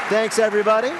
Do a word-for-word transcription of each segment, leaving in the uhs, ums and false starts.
Thanks, everybody.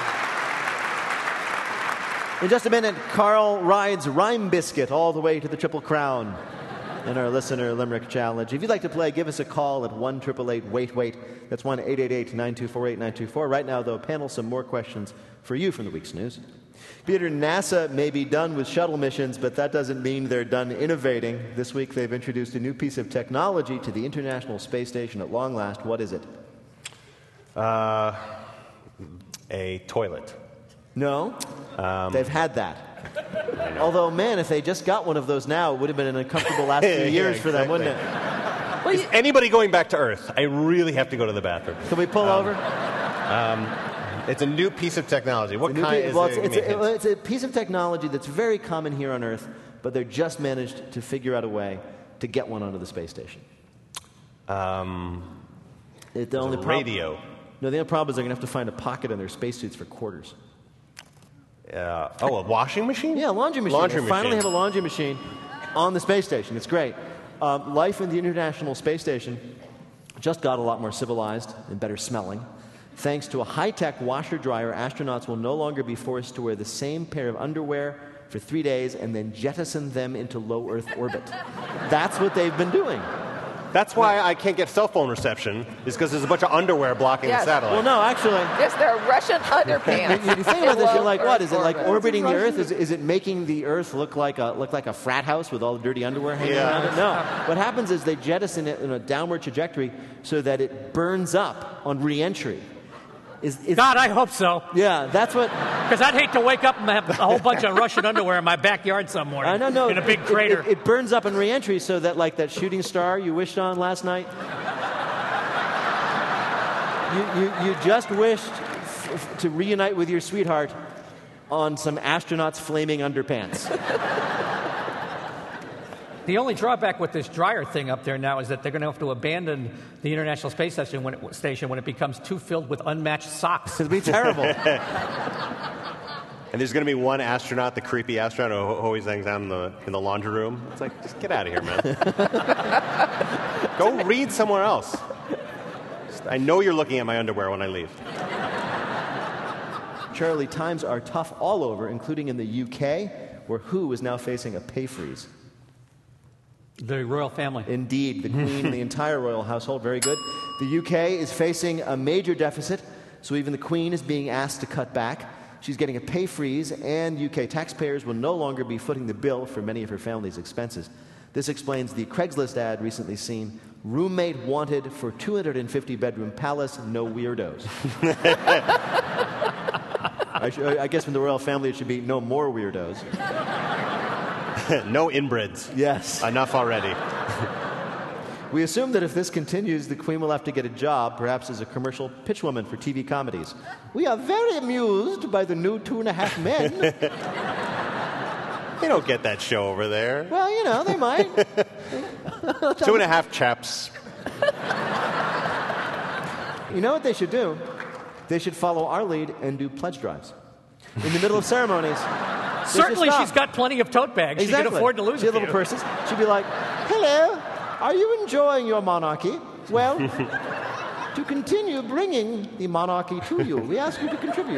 In just a minute, Carl rides Rhyme Biscuit all the way to the Triple Crown in our Listener Limerick Challenge. If you'd like to play, give us a call at one eight eight eight wait wait. That's one eight eight eight nine two four eight nine two four. Right now, though, panel, some more questions for you from the week's news. Peter, NASA may be done with shuttle missions, but that doesn't mean they're done innovating. This week, they've introduced a new piece of technology to the International Space Station at long last. What is it? Uh, a toilet. No, Um, they've had that. Although, man, if they just got one of those now, it would have been an uncomfortable last few Yeah, years for them, exactly. wouldn't it? Well, Is anybody going back to Earth? I really have to go to the bathroom. Can we pull Um, over? Um, it's a new piece of technology. What It's a new kind piece- is well, it? it's, it's, Give me a a, well, hint. it's a piece of technology that's very common here on Earth, but they've just managed to figure out a way to get one onto the space station. Um, It, the it's only a prob- radio. No, the only problem is they're going to have to find a pocket in their spacesuits for quarters. Uh, oh, a washing machine? Yeah, a laundry machine. Laundry they finally machine. have a laundry machine on the space station. It's great. Um, life in the International Space Station just got a lot more civilized and better smelling. Thanks to a high-tech washer-dryer, astronauts will no longer be forced to wear the same pair of underwear for three days and then jettison them into low Earth orbit. That's what they've been doing. That's why I can't get cell phone reception, is because there's a bunch of underwear blocking Yes. the satellite. Well, no, actually... Yes, they're Russian underpants. You, you think about this, you're like, Low what? Is it Earth like orbit. orbiting the Earth? Is, is it making the Earth look like a look like a frat house with all the dirty underwear hanging Yeah. around it? No. What happens is they jettison it in a downward trajectory so that it burns up on re-entry. Is, is, God, I hope so. yeah, that's what... Because I'd hate to wake up and have a whole bunch of Russian underwear in my backyard somewhere. I don't know. In a big It- crater. It, it burns up in re-entry so that, like that shooting star you wished on last night, you, you, you just wished f- f- to reunite with your sweetheart on some astronauts' flaming underpants. The only drawback with this dryer thing up there now is that they're going to have to abandon the International Space Station when it, station when it becomes too filled with unmatched socks. It'll be terrible. And there's going to be one astronaut, the creepy astronaut who always hangs out in the, in the laundry room. It's like, just get out of here, man. Go read somewhere else. Just- I know you're looking at my underwear when I leave. Charlie, times are tough all over, including in the U K, where Who is now facing a pay freeze. The royal family. Indeed, the Queen and the entire royal household, very good. The U K is facing a major deficit, so even the Queen is being asked to cut back. She's getting a pay freeze, and U K taxpayers will no longer be footing the bill for many of her family's expenses. This explains the Craigslist ad recently seen, roommate wanted for two hundred fifty bedroom palace, no weirdos. I, sh- I guess from the royal family it should be no more weirdos. No inbreds. Yes. Enough already. We assume that if this continues, the Queen will have to get a job, perhaps as a commercial pitchwoman for T V comedies. We are very amused by the new Two and a Half Men. They don't get that show over there. Well, you know, they might. Two and a half chaps. You know what they should do? They should follow our lead and do pledge drives. In the middle of ceremonies. they should Certainly stop. she's got plenty of tote bags. Exactly. She can afford to lose She a had little few. purses. She'd be like, hello, are you enjoying your monarchy? Well, to continue bringing the monarchy to you, we ask you to contribute.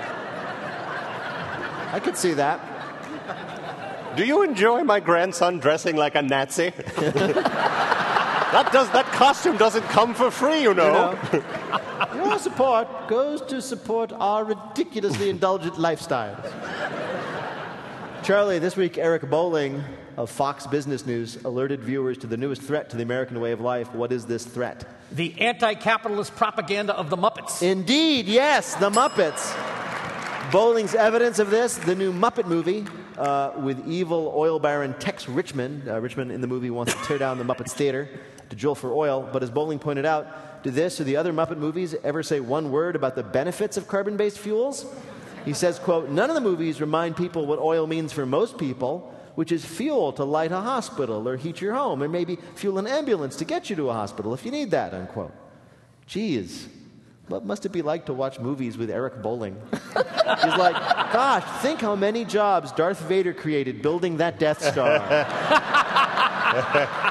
I could see that. Do you enjoy my grandson dressing like a Nazi? that does that costume doesn't come for free, you know. You know, your support goes to support our ridiculously indulgent lifestyle. Charlie, this week Eric Bolling of Fox Business News alerted viewers to the newest threat to the American way of life. What is this threat? The anti-capitalist propaganda of the Muppets. Indeed, yes, the Muppets. Bolling's evidence of this, the new Muppet movie uh, with evil oil baron Tex Richmond. Uh, Richmond in the movie wants to tear down the Muppets Theater to drill for oil. But as Bolling pointed out, do this or the other Muppet movies ever say one word about the benefits of carbon-based fuels? He says, quote, none of the movies remind people what oil means for most people, which is fuel to light a hospital or heat your home, or maybe fuel an ambulance to get you to a hospital if you need that, unquote. Geez, what must it be like to watch movies with Eric Bolling? He's like, gosh, think how many jobs Darth Vader created building that Death Star.